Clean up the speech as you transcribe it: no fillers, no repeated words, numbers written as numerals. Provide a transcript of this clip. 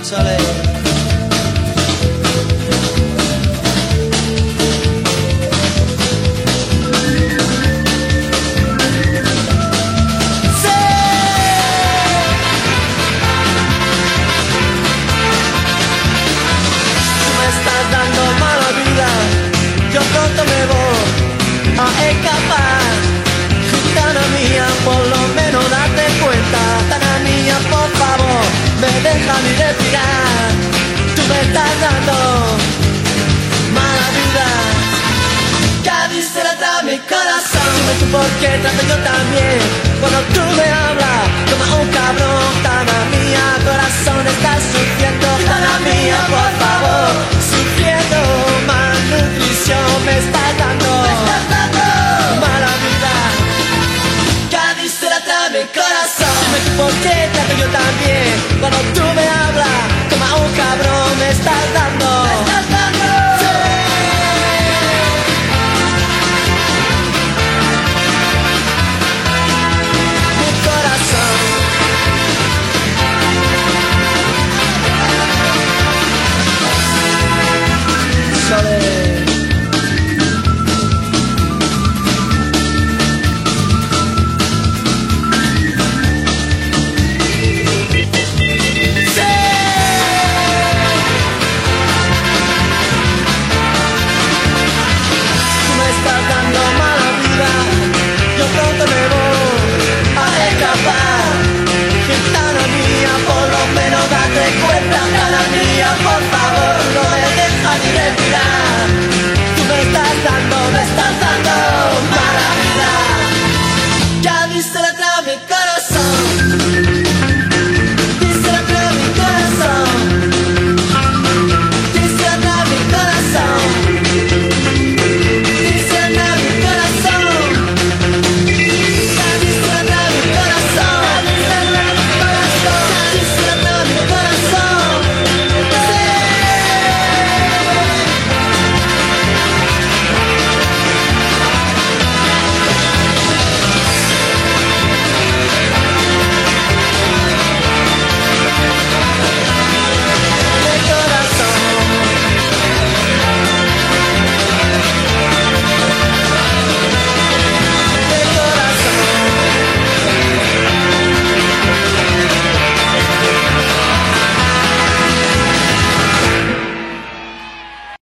Chale. Yo pronto me voy a escapar. Gitana mía, por lo menos date cuenta. Gitana mía, por favor, me deja ni respirar. Tú me estás dando mala vida. Cádiz se la trae mi corazón. Dime tú por qué trato yo también. Cuando tú me hablas como un cabrón. Gitana mía, corazón está sufriendo. Gitana mía, por favor, sufriendo malnutrición me está dando mala vida. Cádiz se la trae mi corazón. Dime tú por qué trato yo también. Cuando tú me hablas como un cabrón me está dando